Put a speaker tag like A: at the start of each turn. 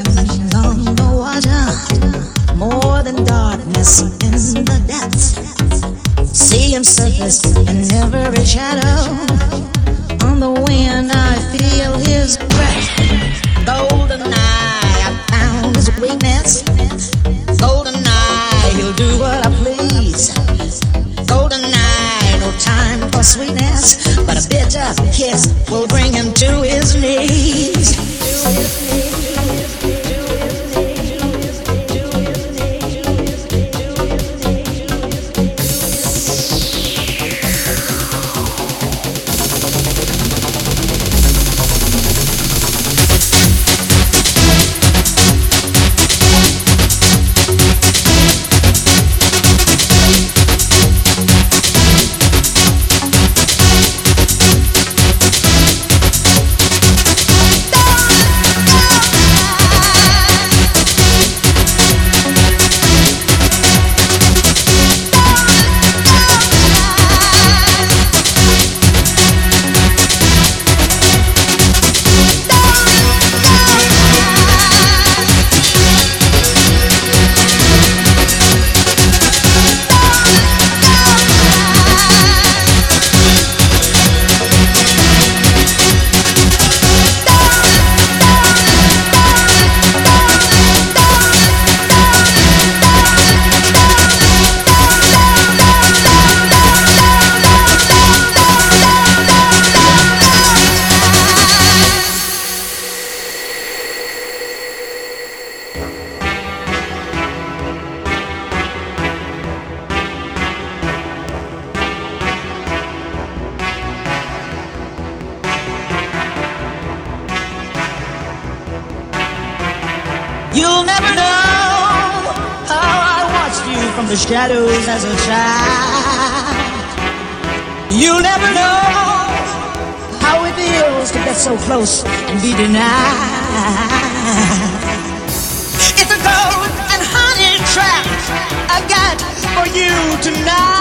A: reflections on the water, more than darkness in the depths. See him surface in every shadow. On the wind I feel his breath. Golden eye, I found his weakness. Golden eye, he'll do what I please. Golden eye, no time for sweetness, but a bitter kiss will bring him to his knees. You'll never know how I watched you from the shadows as a child. You'll never know how it feels to get so close and be denied. It's a gold and honey trap I got for you tonight.